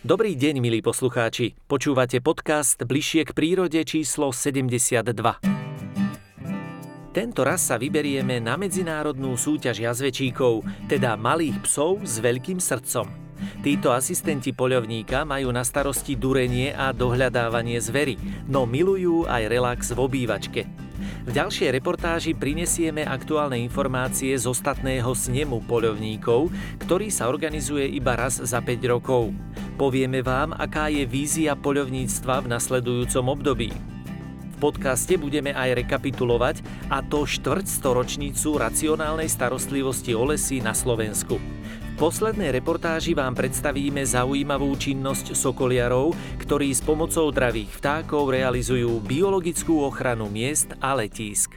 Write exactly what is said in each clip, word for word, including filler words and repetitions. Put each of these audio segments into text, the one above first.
Dobrý deň, milí poslucháči. Počúvate podcast Bližšie k prírode číslo sedemdesiatdva. Tento raz sa vyberieme na medzinárodnú súťaž jazvečíkov, teda malých psov s veľkým srdcom. Títo asistenti poľovníka majú na starosti durenie a dohľadávanie zvery, no milujú aj relax v obývačke. V ďalšej reportáži prinesieme aktuálne informácie z ostatného snemu poľovníkov, ktorý sa organizuje iba raz za päť rokov. Povieme vám, aká je vízia poľovníctva v nasledujúcom období. V podcaste budeme aj rekapitulovať, a to štvrťstoročnicu racionálnej starostlivosti o lesy na Slovensku. V poslednej reportáži vám predstavíme zaujímavú činnosť sokoliarov, ktorí s pomocou dravých vtákov realizujú biologickú ochranu miest a letísk.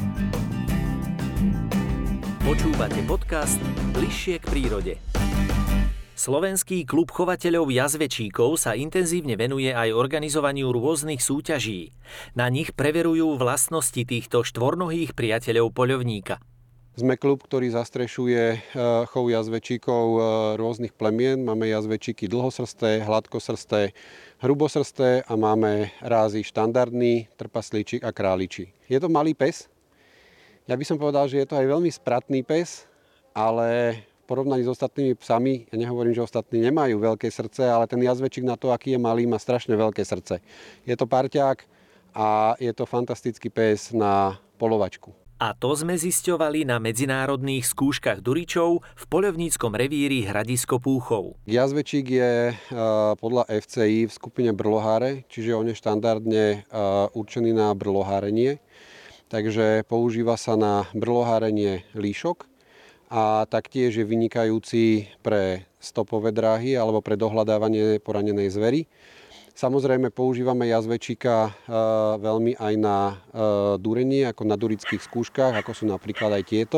Počúvate podcast Bližšie k prírode. Slovenský klub chovateľov jazvečíkov sa intenzívne venuje aj organizovaniu rôznych súťaží. Na nich preverujú vlastnosti týchto štvornohých priateľov poľovníka. Sme klub, ktorý zastrešuje chov jazvečíkov rôznych plemien. Máme jazvečíky dlhosrsté, hladkosrsté, hrubosrsté a máme rázy štandardný, trpaslíčik a králičí. Je to malý pes. Ja by som povedal, že je to aj veľmi spratný pes, ale v porovnaní s ostatnými psami, ja nehovorím, že ostatní nemajú veľké srdce, ale ten jazvečík na to, aký je malý, má strašne veľké srdce. Je to parťák a je to fantastický pes na polovačku. A to sme zisťovali na medzinárodných skúškach duričov v poľovníckom revíri Hradisko Púchov. Jazvečík je podľa ef cé í v skupine brloháre, čiže on je štandardne určený na brlohárenie. Takže používa sa na brlohárenie líšok a taktiež je vynikajúci pre stopové dráhy alebo pre dohľadávanie poranenej zvery. Samozrejme používame jazvečíka veľmi aj na durenie, ako na durických skúškach, ako sú napríklad aj tieto.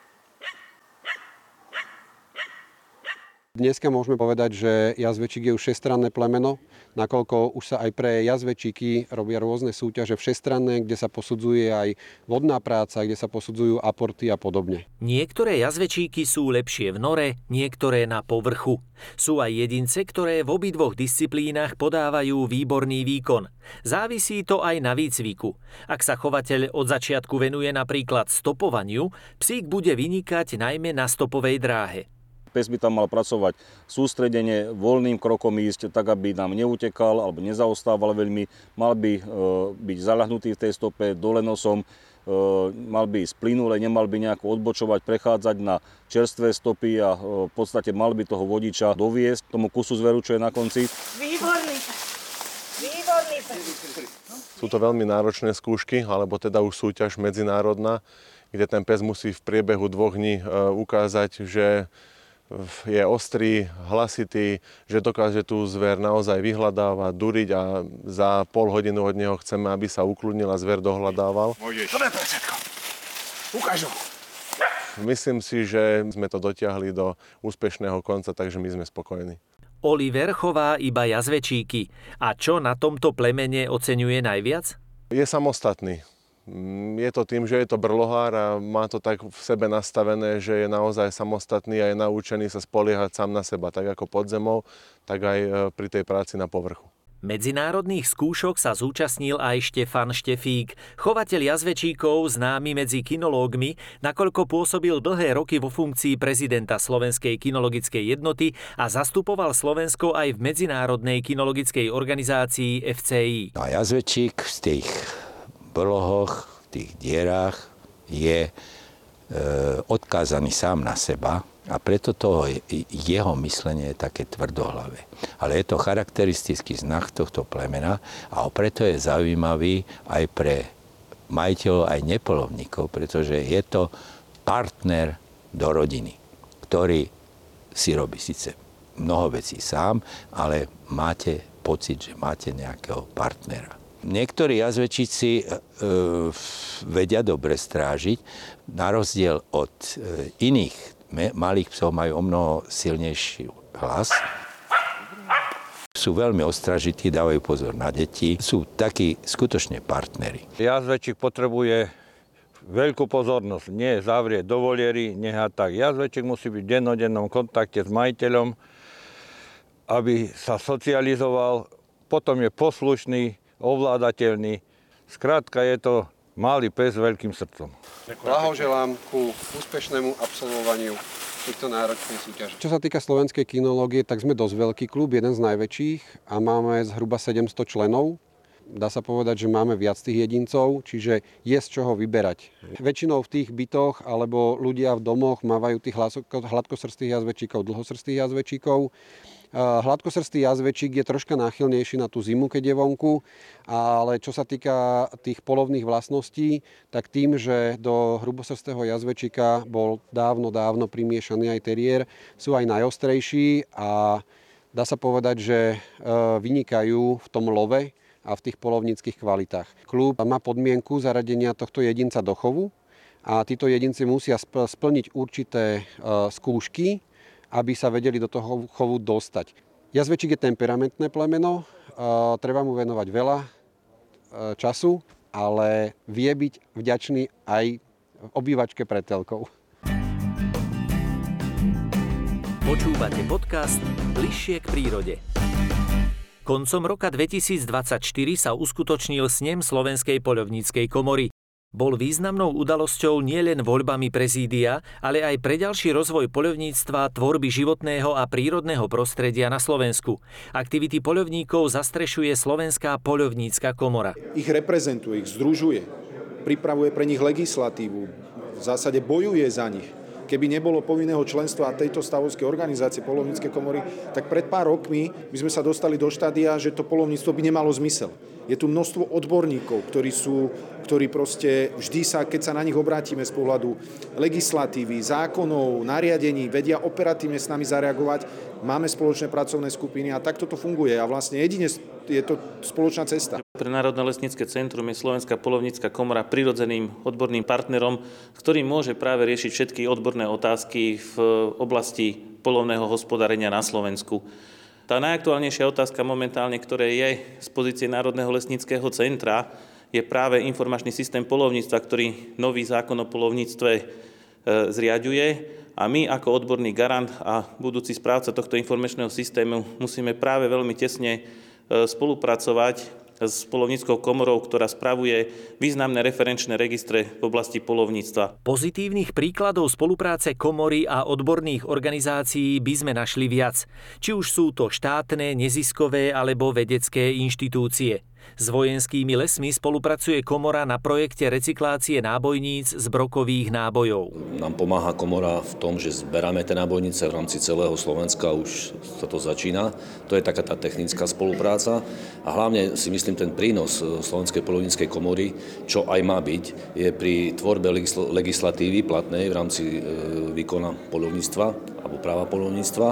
Dneska môžeme povedať, že jazvečík je už šesťstranné plemeno, nakoľko už sa aj pre jazvečíky robia rôzne súťaže všestranné, kde sa posudzuje aj vodná práca, kde sa posudzujú aporty a podobne. Niektoré jazvečíky sú lepšie v nore, niektoré na povrchu. Sú aj jedince, ktoré v obidvoch disciplínach podávajú výborný výkon. Závisí to aj na výcviku. Ak sa chovateľ od začiatku venuje napríklad stopovaniu, psík bude vynikať najmä na stopovej dráhe. Pes by tam mal pracovať sústredene, voľným krokom ísť, tak aby nám neutekal alebo nezaostával veľmi. Mal by e, byť zaľahnutý v tej stope, dole nosom, e, mal by ísť plynule, nemal by nejako odbočovať, prechádzať na čerstvé stopy a e, v podstate mal by toho vodiča doviesť tomu kusu zveru, čo je na konci. Výborný pes! Výborný pes! Sú to veľmi náročné skúšky, alebo teda už súťaž medzinárodná, kde ten pes musí v priebehu dvoch dní e, ukázať, že je ostrý, hlasitý, že dokáže tú zver naozaj vyhľadávať, duriť a za pol hodinu od neho chceme, aby sa ukludnil a zver dohľadával. Dobre, predsedko. Ukážu. Myslím si, že sme to dotiahli do úspešného konca, takže my sme spokojní. Oliver chová iba jazvečíky. A čo na tomto plemene oceňuje najviac? Je samostatný. Je to tým, že je to brlohár a má to tak v sebe nastavené, že je naozaj samostatný a je naučený sa spoliehať sám na seba, tak ako pod zemou, tak aj pri tej práci na povrchu. Medzinárodných skúšok sa zúčastnil aj Štefan Štefík, chovateľ jazvečíkov známy medzi kinológmi, nakoľko pôsobil dlhé roky vo funkcii prezidenta Slovenskej kinologickej jednoty a zastupoval Slovensko aj v medzinárodnej kinologickej organizácii ef cé í. A jazvečík z tých brlohoch, v tých dierách je e, odkázaný sám na seba a preto toho jeho myslenie je také tvrdohlavé. Ale je to charakteristický znak tohto plemena a preto je zaujímavý aj pre majiteľov, aj nepoľovníkov, pretože je to partner do rodiny, ktorý si robí síce mnoho vecí sám, ale máte pocit, že máte nejakého partnera. Niektorí jazvečíci e, vedia dobre strážiť, na rozdiel od e, iných me, malých psov majú o mnoho silnejší hlas. Sú veľmi ostražití, dávajú pozor na deti, sú takí skutočne partneri. Jazvečík potrebuje veľkú pozornosť, nie zavrieť do voliery, nehať tak. Jazvečík musí byť v dennodennom kontakte s majiteľom aby sa socializoval, potom je poslušný, ovládateľný. Skrátka je to malý pes s veľkým srdcom. Blahoželám ku úspešnému absolvovaniu týchto náročných súťaží. Čo sa týka slovenskej kinológie, tak sme dosť veľký klub, jeden z najväčších a máme zhruba sedemsto členov. Dá sa povedať, že máme viac tých jedincov, čiže je z čoho vyberať. Väčšinou v tých bytoch alebo ľudia v domoch mávajú tých hladkosrstých jazvečíkov, dlhosrstých jazvečíkov. Hladkosrstý jazvečík je troška náchylnejší na tú zimu, keď je vonku, ale čo sa týka tých polovných vlastností, tak tým, že do hrubosrstého jazvečíka bol dávno, dávno primiešaný aj teriér, sú aj najostrejší a dá sa povedať, že vynikajú v tom love a v tých polovníckych kvalitách. Klub má podmienku zaradenia tohto jedinca do chovu a títo jedinci musia splniť určité skúšky, aby sa vedeli do toho chovu dostať. Jazvečík je temperamentné plemeno, treba mu venovať veľa času, ale vie byť vďačný aj obývačke pred telkou. Počúvate podcast Bližšie k prírode. Koncom roka dvetisícdvadsaťštyri sa uskutočnil snem Slovenskej poľovníckej komory. Bol významnou udalosťou nielen voľbami prezídia, ale aj pre ďalší rozvoj poľovníctva, tvorby životného a prírodného prostredia na Slovensku. Aktivity poľovníkov zastrešuje Slovenská poľovnícka komora. Ich reprezentuje, ich združuje, pripravuje pre nich legislatívu, v zásade bojuje za nich. Keby nebolo povinného členstva tejto stavovskej organizácie poľovníckej komory, tak pred pár rokmi by sme sa dostali do štádia, že to poľovníctvo by nemalo zmysel. Je tu množstvo odborníkov, ktorí sú, ktorí proste vždy sa, keď sa na nich obrátime z pohľadu legislatívy, zákonov, nariadení, vedia operatívne s nami zareagovať. Máme spoločné pracovné skupiny a takto to funguje. A vlastne jedine je to spoločná cesta. Pre Národné lesnícke centrum je Slovenská poľovnícka komora prirodzeným odborným partnerom, ktorý môže práve riešiť všetky odborné otázky v oblasti poľovného hospodárenia na Slovensku. Tá najaktuálnejšia otázka momentálne, ktoré je z pozície Národného lesníckeho centra, je práve informačný systém poľovníctva, ktorý nový zákon o poľovníctve e, zriaďuje. A my ako odborný garant a budúci správca tohto informačného systému musíme práve veľmi tesne e, spolupracovať s poľovníckou komorou, ktorá spravuje významné referenčné registre v oblasti poľovníctva. Pozitívnych príkladov spolupráce komory a odborných organizácií by sme našli viac. Či už sú to štátne, neziskové alebo vedecké inštitúcie. S vojenskými lesmi spolupracuje komora na projekte recyklácie nábojníc z brokových nábojov. Nám pomáha komora v tom, že zberáme tie nábojnice v rámci celého Slovenska, už sa to začína. To je taká tá technická spolupráca a hlavne si myslím ten prínos Slovenskej poľovníckej komory, čo aj má byť, je pri tvorbe legislatívy platnej v rámci výkona poľovníctva alebo práva poľovníctva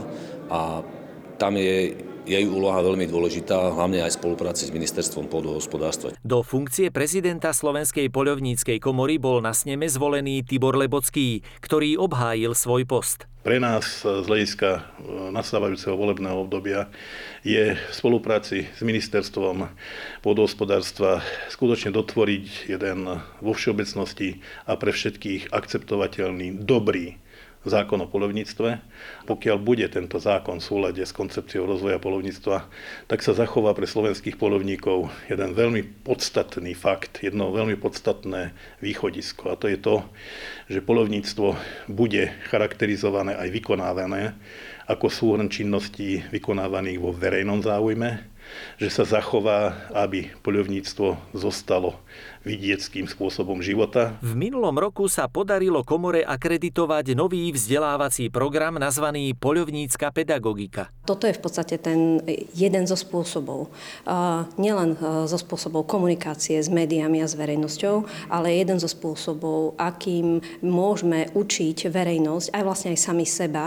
a tam je jej úloha veľmi dôležitá, hlavne aj v spolupráci s Ministerstvom pôdohospodárstva. Do funkcie prezidenta Slovenskej poľovníckej komory bol na sneme zvolený Tibor Lebocký, ktorý obhájil svoj post. Pre nás z hľadiska nastávajúceho volebného obdobia je v spolupráci s Ministerstvom pôdohospodárstva skutočne dotvoriť jeden vo všeobecnosti a pre všetkých akceptovateľný, dobrý zákon o poľovníctve. Pokiaľ bude tento zákon v súlade s koncepciou rozvoja poľovníctva, tak sa zachová pre slovenských poľovníkov jeden veľmi podstatný fakt, jedno veľmi podstatné východisko. A to je to, že poľovníctvo bude charakterizované aj vykonávané ako súhrn činností vykonávaných vo verejnom záujme, že sa zachová, aby poľovníctvo zostalo vidieckým spôsobom života. V minulom roku sa podarilo komore akreditovať nový vzdelávací program nazvaný Poľovnícka pedagogika. Toto je v podstate ten jeden zo spôsobov. Nielen zo spôsobov komunikácie s médiami a s verejnosťou, ale jeden zo spôsobov, akým môžeme učiť verejnosť, aj vlastne aj sami seba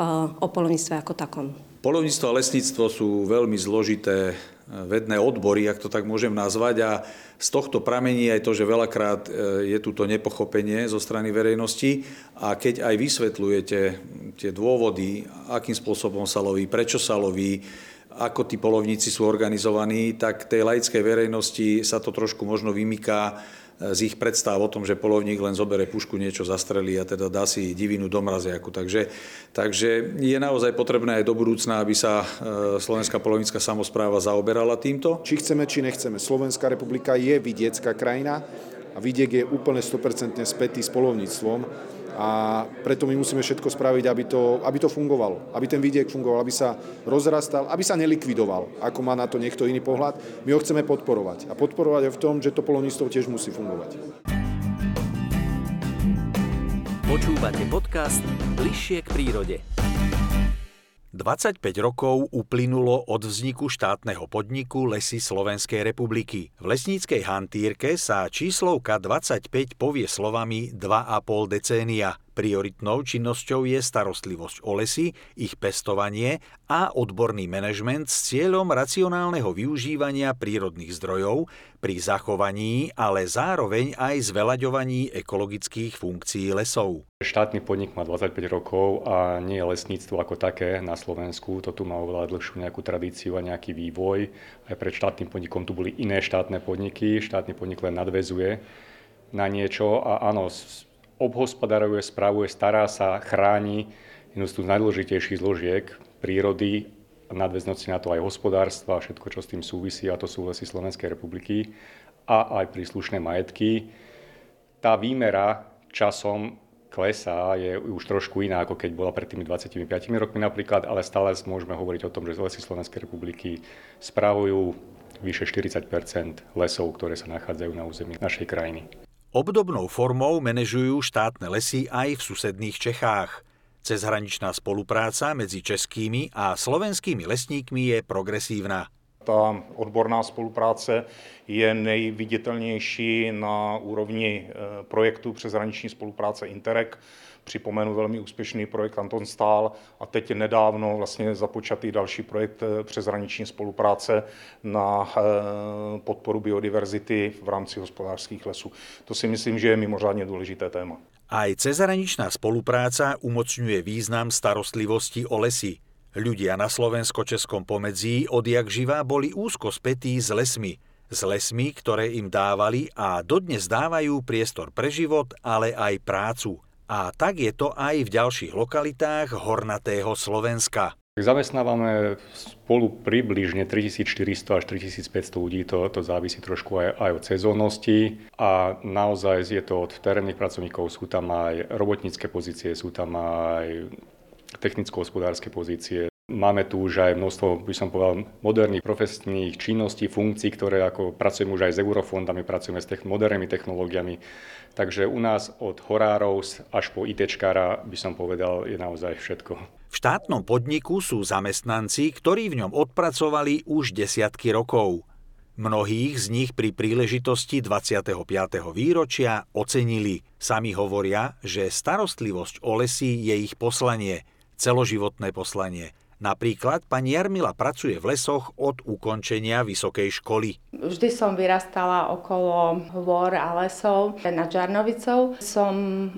o poľovníctve ako takom. Poľovníctvo a lesníctvo sú veľmi zložité vedné odbory, ak to tak môžem nazvať, a z tohto pramení aj to, že veľakrát je tu to nepochopenie zo strany verejnosti a keď aj vysvetľujete tie dôvody, akým spôsobom sa loví, prečo sa loví, ako tí poľovníci sú organizovaní, tak tej laickej verejnosti sa to trošku možno vymyká z ich predstav o tom, že poľovník len zobere pušku, niečo zastrelí a teda dá si divinu do mraziaku. Takže, takže je naozaj potrebné aj do budúcna, aby sa Slovenská poľovnícka samospráva zaoberala týmto. Či chceme, či nechceme, Slovenská republika je vidiecká krajina a vidiek je úplne sto percent spätý s poľovníctvom. A preto my musíme všetko spraviť, aby to, aby to fungovalo, aby ten vidiek fungoval, aby sa rozrastal, aby sa nelikvidoval, ako má na to niekto iný pohľad. My ho chceme podporovať. A podporovať je v tom, že to poľovníctvo tiež musí fungovať. Počúvate podcast Bližšie k prírode. dvadsaťpäť rokov uplynulo od vzniku štátneho podniku Lesy Slovenskej republiky. V lesníckej hantírke sa číslovka dvadsaťpäť povie slovami dva a pol decénia. Prioritnou činnosťou je starostlivosť o lesy, ich pestovanie a odborný manažment s cieľom racionálneho využívania prírodných zdrojov pri zachovaní, ale zároveň aj zveľaďovaní ekologických funkcií lesov. Štátny podnik má dvadsaťpäť rokov a nie je lesníctvo ako také na Slovensku. To tu má oveľa dlhšiu nejakú tradíciu a nejaký vývoj. Aj pred štátnym podnikom tu boli iné štátne podniky. Štátny podnik len nadväzuje na niečo a áno, obhospodaruje, spravuje, stará sa, chráni jednu z tých najdôležitejších zložiek prírody, nadväznosti na to aj hospodárstva a všetko, čo s tým súvisí, a to sú Lesy Slovenskej republiky a aj príslušné majetky. Tá výmera časom klesá, je už trošku iná, ako keď bola pred tými dvadsiatimi piatimi rokmi napríklad, ale stále môžeme hovoriť o tom, že Lesy Slovenskej republiky spravujú vyše štyridsať percent lesov, ktoré sa nachádzajú na území našej krajiny. Obdobnou formou manažujú štátne lesy aj v susedných Čechách. Cezhraničná spolupráca medzi českými a slovenskými lesníkmi je progresívna. Ta odborná spolupráce je nejviditelnější na úrovni projektu přeshraniční spolupráce Interreg. Připomenu velmi úspěšný projekt Anton Stál a teď nedávno vlastně započatý další projekt přeshraniční spolupráce na podporu biodiverzity v rámci hospodářských lesů. To si myslím, že je mimořádně důležité téma. Aj cezhraničná spolupráca umocňuje význam starostlivosti o lesy. Ľudia na slovensko-českom pomedzí odjak živá boli úzko spätí s lesmi. S lesmi, ktoré im dávali a dodnes dávajú priestor pre život, ale aj prácu. A tak je to aj v ďalších lokalitách hornatého Slovenska. Zamestnávame spolu približne tritisícštyristo až tritisícpäťsto ľudí, to, to závisí trošku aj, aj od sezónnosti a naozaj je to od terénnych pracovníkov, sú tam aj robotnícke pozície, sú tam aj technicko-hospodárske pozície. Máme tu už aj množstvo, by som povedal, moderných profesných činností, funkcií, ktoré ako pracujeme už aj s eurofondami, pracujeme s tech- modernými technológiami. Takže u nás od horárov až po ITčkára, by som povedal, je naozaj všetko. V štátnom podniku sú zamestnanci, ktorí v ňom odpracovali už desiatky rokov. Mnohých z nich pri príležitosti dvadsiateho piateho výročia ocenili. Sami hovoria, že starostlivosť o lesy je ich poslanie, celoživotné poslanie. Napríklad pani Jarmila pracuje v lesoch od ukončenia vysokej školy. Vždy som vyrastala okolo hôr a lesov. Nad Žarnovicou som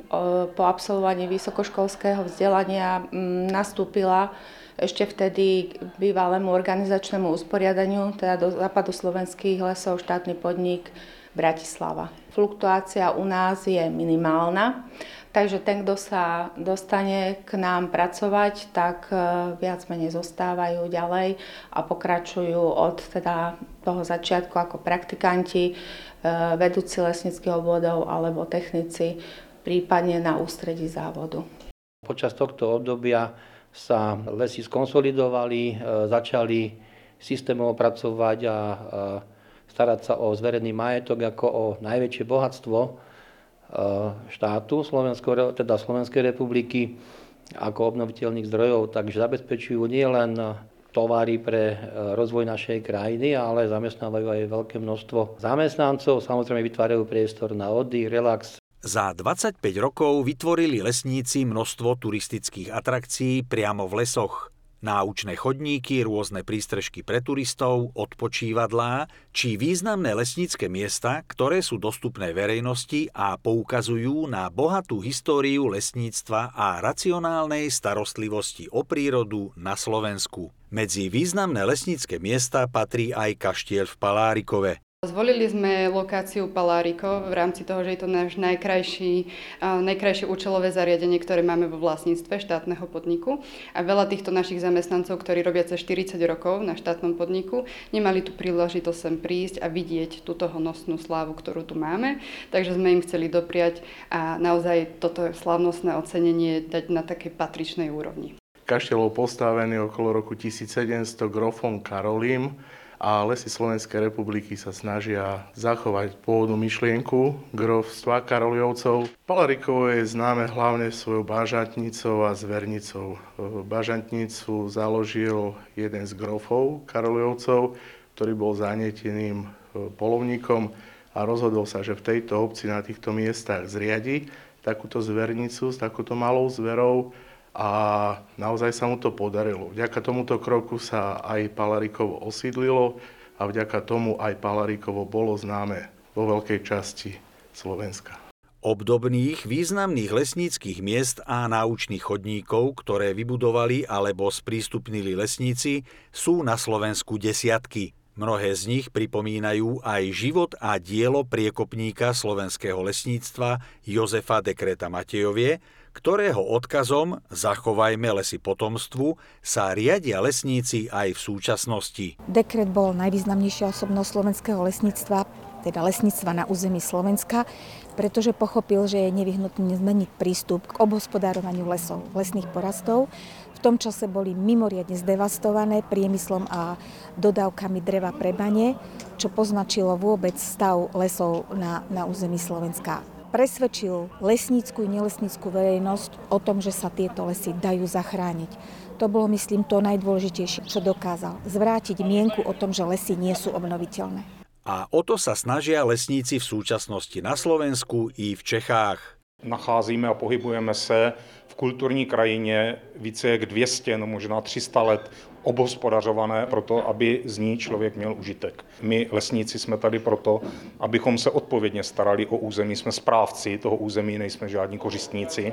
po absolvovaní vysokoškolského vzdelania nastúpila ešte vtedy k bývalému organizačnému usporiadaniu, teda do západoslovenských lesov, štátny podnik Bratislava. Fluktuácia u nás je minimálna, takže ten, kto sa dostane k nám pracovať, tak viac menej zostávajú ďalej a pokračujú od teda toho začiatku ako praktikanti, vedúci lesníckych obvodov alebo technici, prípadne na ústredí závodu. Počas tohto obdobia sa lesy skonsolidovali, začali systémovo pracovať a starať sa o zverený majetok ako o najväčšie bohatstvo štátu, Slovensko, teda Slovenskej republiky, ako obnoviteľných zdrojov, takže zabezpečujú nielen tovary pre rozvoj našej krajiny, ale zamestnávajú aj veľké množstvo zamestnancov, samozrejme vytvárajú priestor na oddych, relax. Za dvadsaťpäť rokov vytvorili lesníci množstvo turistických atrakcií priamo v lesoch. Náučné chodníky, rôzne prístrežky pre turistov, odpočívadlá či významné lesnícke miesta, ktoré sú dostupné verejnosti a poukazujú na bohatú históriu lesníctva a racionálnej starostlivosti o prírodu na Slovensku. Medzi významné lesnícke miesta patrí aj kaštieľ v Palárikove. Zvolili sme lokáciu Paláriko v rámci toho, že je to náš najkrajší, najkrajšie účelové zariadenie, ktoré máme vo vlastníctve štátneho podniku. A veľa týchto našich zamestnancov, ktorí robia cez štyridsať rokov na štátnom podniku, nemali tú príležitosť sem prísť a vidieť túto honosnú slávu, ktorú tu máme. Takže sme im chceli dopriať a naozaj toto slávnostné ocenenie dať na takej patričnej úrovni. Kaštiel bol postavený okolo roku tisícsedemsto grofom Karolím a Lesy Slovenskej republiky sa snažia zachovať pôvodnú myšlienku grofstva Karoliovcov. Palárikovo je známe hlavne svojou bažantnicou a zvernicou. Bažantnicu založil jeden z grofov Karoliovcov, ktorý bol zanieteným polovníkom a rozhodol sa, že v tejto obci na týchto miestach zriadi takúto zvernicu s takouto malou zverou. A naozaj sa mu to podarilo. Vďaka tomuto kroku sa aj Palárikovo osídlilo a vďaka tomu aj Palárikovo bolo známe vo veľkej časti Slovenska. Obdobných významných lesníckych miest a náučných chodníkov, ktoré vybudovali alebo sprístupnili lesníci, sú na Slovensku desiatky. Mnohé z nich pripomínajú aj život a dielo priekopníka slovenského lesníctva Jozefa Dekreta Matejovie, ktorého odkazom Zachovajme lesy potomstvu sa riadia lesníci aj v súčasnosti. Dekret bol najvýznamnejšia osobnosť slovenského lesníctva, teda lesníctva na území Slovenska, pretože pochopil, že je nevyhnutné zmeniť prístup k obhospodárovaniu lesov, lesných porastov. V tom čase boli mimoriadne zdevastované priemyslom a dodávkami dreva pre bane, čo poznačilo vôbec stav lesov na, na území Slovenska. Presvedčil lesnícku i nelesnícku verejnosť o tom, že sa tieto lesy dajú zachrániť. To bolo, myslím, to najdôležitejšie, čo dokázal. Zvrátiť mienku o tom, že lesy nie sú obnoviteľné. A o to sa snažia lesníci v súčasnosti na Slovensku i v Čechách. Nacházíme a pohybujeme se v kulturní krajině více jak dvě stě, no možná tři sta let obhospodařované proto, aby z ní člověk měl užitek. My lesníci jsme tady proto, abychom se odpovědně starali o území, jsme správci toho území, nejsme žádní kořistníci.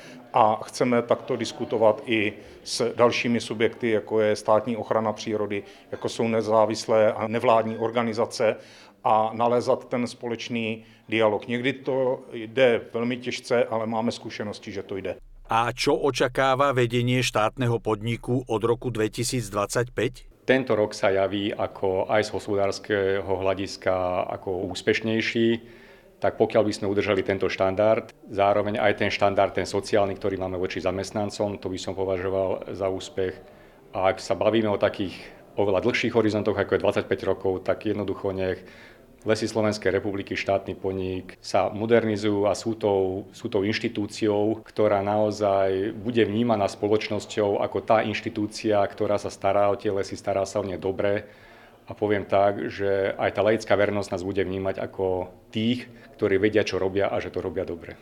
A chceme takto diskutovat i s dalšími subjekty, jako je státní ochrana přírody, jako jsou nezávislé a nevládní organizace, a nalézat ten společný dialog. Někdy to jde velmi těžce, ale máme zkušenosti, že to jde. A čo očakáva vedenie štátneho podniku od roku dvetisícdvadsaťpäť? Tento rok sa javí ako aj z hospodárskeho hľadiska ako úspešnejší, tak pokiaľ by sme udržali tento štandard, zároveň aj ten štandard, ten sociálny, ktorý máme voči zamestnancom, to by som považoval za úspech. A ak sa bavíme o takých oveľa dlhších horizontoch, ako je dvadsaťpäť rokov, tak jednoducho nech Lesy Slovenskej republiky, štátny podnik, sa modernizujú a sú tou, sú tou inštitúciou, ktorá naozaj bude vnímaná spoločnosťou ako tá inštitúcia, ktorá sa stará o tie lesy, stará sa o ne dobre. A poviem tak, že aj tá laická verejnosť nás bude vnímať ako tých, ktorí vedia, čo robia a že to robia dobre.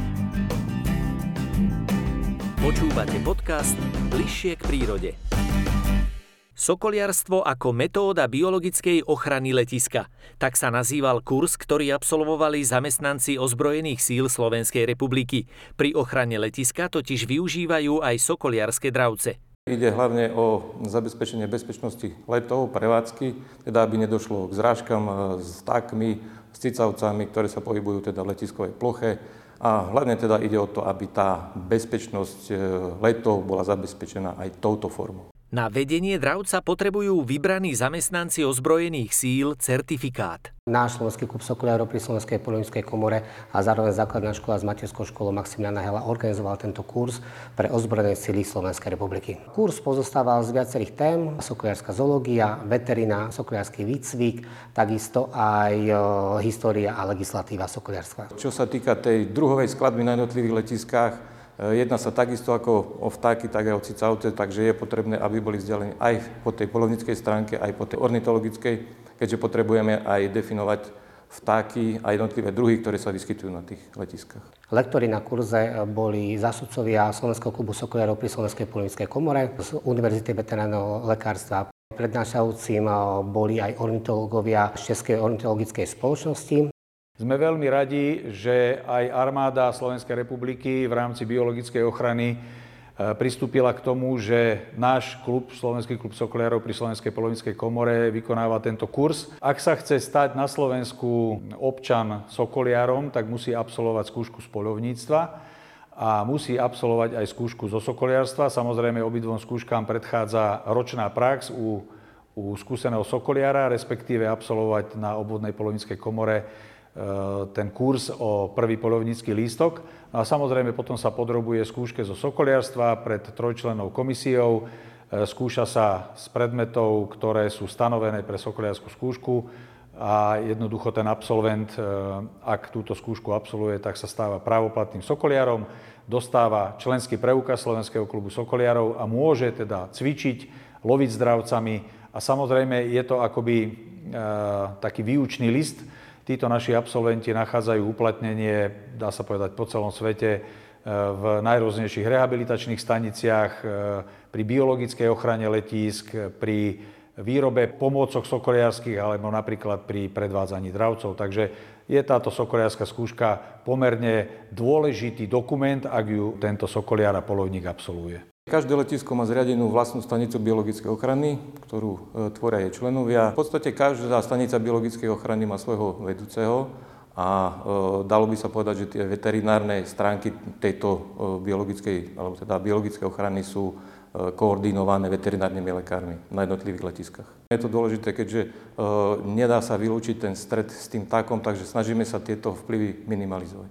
Počúvate podcast Bližšie k prírode. Sokoliarstvo ako metóda biologickej ochrany letiska. Tak sa nazýval kurz, ktorý absolvovali zamestnanci ozbrojených síl Slovenskej republiky. Pri ochrane letiska totiž využívajú aj sokoliarske dravce. Ide hlavne o zabezpečenie bezpečnosti letov, prevádzky, teda aby nedošlo k zrážkam s vtákmi, s cicavcami, ktoré sa pohybujú teda v letiskovej ploche. A hlavne teda ide o to, aby tá bezpečnosť letov bola zabezpečená aj touto formou. Na vedenie dravca potrebujú vybraní zamestnanci ozbrojených síl certifikát. Náš Slovenský klub sokoliarov pri Slovenskej poľnohospodárskej komore a zároveň základná škola s materskou školou Maximiliána Hela organizoval tento kurz pre ozbrojené síly Slovenskej republiky. Kurz pozostával z viacerých tém: sokoliarska zoológia, veterina, sokoliarsky výcvik, takisto aj e, história a legislatíva sokoliarstva. Čo sa týka tej druhovej skladby na jednotlivých letiskách, jedná sa takisto ako o vtáky, tak aj o cicavce, takže je potrebné, aby boli vzdelení aj po tej poľovníckej stránke, aj po tej ornitologickej, keďže potrebujeme aj definovať vtáky a jednotlivé druhy, ktoré sa vyskytujú na tých letiskách. Lektori na kurze boli zástupcovia Slovenského klubu sokoliarov pri Slovenskej poľovníckej komore z Univerzity veterinárneho lekárstva. Prednášajúcim boli aj ornitológovia z Českej ornitologickej spoločnosti. Sme veľmi radi, že aj armáda Slovenskej republiky v rámci biologickej ochrany pristúpila k tomu, že náš klub, Slovenský klub sokoliarov pri Slovenskej poľovníckej komore vykonáva tento kurz. Ak sa chce stať na Slovensku občan sokoliarom, tak musí absolvovať skúšku z poľovníctva a musí absolvovať aj skúšku zo sokoliarstva. Samozrejme, obidvom skúškám predchádza ročná prax u, u skúseného sokoliara, respektíve absolvovať na obvodnej poľovníckej komore ten kurz o prvý poľovnícky lístok. A samozrejme potom sa podrobuje skúške zo sokoliarstva pred trojčlennou komisiou. Skúša sa z predmetov, ktoré sú stanovené pre sokoliarskú skúšku a jednoducho ten absolvent, ak túto skúšku absolvuje, tak sa stáva právoplatným sokoliarom, dostáva členský preukaz Slovenského klubu sokoliarov a môže teda cvičiť, loviť s dravcami a samozrejme je to akoby e, taký výučný list. Títo naši absolventi nachádzajú uplatnenie, dá sa povedať, po celom svete v najrôznejších rehabilitačných staniciach, pri biologickej ochrane letísk, pri výrobe pomôcok sokoliarských alebo napríklad pri predvádzaní dravcov. Takže je táto sokoliarská skúška pomerne dôležitý dokument, ak ju tento sokoliar a poľovník absolvuje. Každé letisko má zriadenú vlastnú stanicu biologickej ochrany, ktorú e, tvoria jej členovia. V podstate každá stanica biologickej ochrany má svojho vedúceho a e, dalo by sa povedať, že tie veterinárne stránky tejto e, biologickej, alebo teda biologickej ochrany sú e, koordinované veterinárnymi lekármi na jednotlivých letiskách. Je to dôležité, keďže e, nedá sa vylúčiť ten stret s tým takom, takže snažíme sa tieto vplyvy minimalizovať.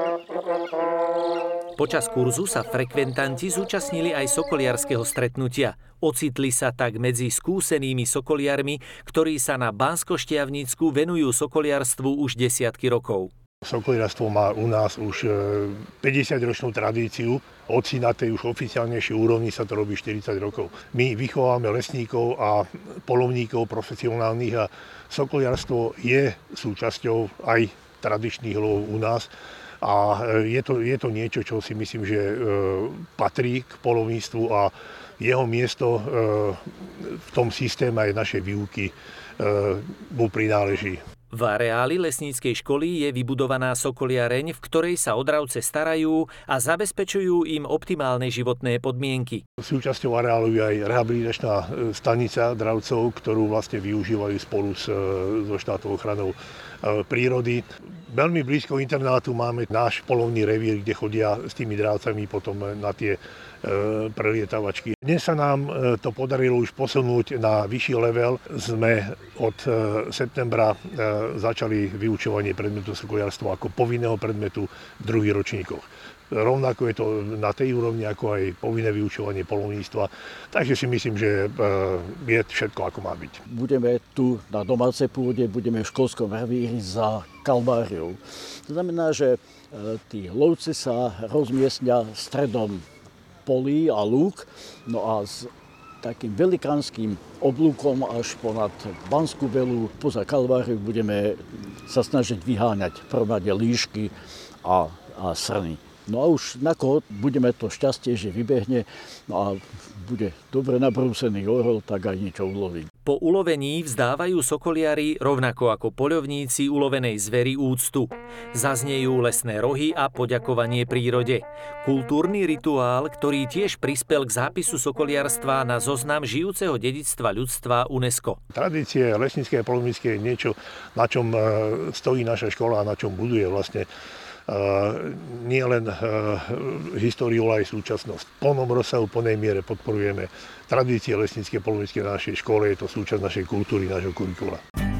Počas kurzu sa frekventanti zúčastnili aj sokoliarskeho stretnutia. Ocitli sa tak medzi skúsenými sokoliarmi, ktorí sa na Banskoštiavnicku venujú sokoliarstvu už desiatky rokov. Sokoliarstvo má u nás už päťdesiatročnú tradíciu. Hoci na tej už oficiálnejšej úrovni sa to robí štyridsať rokov. My vychováme lesníkov a poľovníkov profesionálnych a sokoliarstvo je súčasťou aj tradičných lovov u nás. A je to, je to niečo, čo si myslím, že e, patrí k poľovníctvu a jeho miesto e, v tom systéme aj našej výuky e, mu prináleží. V areáli lesníckej školy je vybudovaná sokoliareň, v ktorej sa o dravce starajú a zabezpečujú im optimálne životné podmienky. Súčasťou areálu je aj rehabilitačná stanica dravcov, ktorú vlastne využívajú spolu s, so štátnou ochranou prírody. Veľmi blízko internátu máme náš poľovný revír, kde chodia s tými dravcami potom na tie prelietavačky. Dnes sa nám to podarilo už posunúť na vyšší level. Sme od septembra začali vyučovanie predmetu sokoliarstva ako povinného predmetu v druhých ročníkoch. Rovnako je to na tej úrovni ako aj povinné vyučovanie poľovníctva. Takže si myslím, že je všetko ako má byť. Budeme tu na domácej pôde, budeme v školskom revíri za Kalváriou. To znamená, že tí lovci sa rozmiestnia stredom polí a lúk, no a s takým velikánskym oblúkom až ponad Banskú Belu, poza Kalváriu budeme sa snažiť vyháňať prvom rade líšky a, a srny. No a už na koho budeme to šťastie, že vybehne, no a bude dobre nabrúsený orol, tak aj niečo uloví. Po ulovení vzdávajú sokoliari, rovnako ako poľovníci ulovenej zveri, úctu. Zaznejú lesné rohy a poďakovanie prírode. Kultúrny rituál, ktorý tiež prispel k zápisu sokoliarstva na zoznam žijúceho dedičstva ľudstva UNESCO. Tradície lesnícke a poľovnícke je niečo, na čom stojí naša škola a na čom buduje vlastne Uh, nie len uh, históriu, ale aj súčasnosť. V plnom rozsahu, plnej miere podporujeme tradície lesnícke a poľovnícke na našej škole, je to súčasť našej kultúry, nášho kurikula.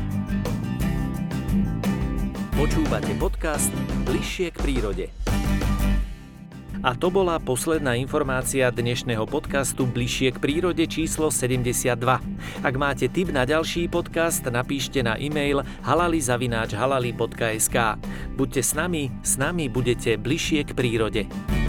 Počúvate podcast Bližšie k prírode. A to bola posledná informácia dnešného podcastu Bližšie k prírode číslo sedemdesiatdva. Ak máte tip na ďalší podcast, napíšte na e-mail halali zavináč halali bodka es ká. Buďte s nami, s nami budete bližšie k prírode.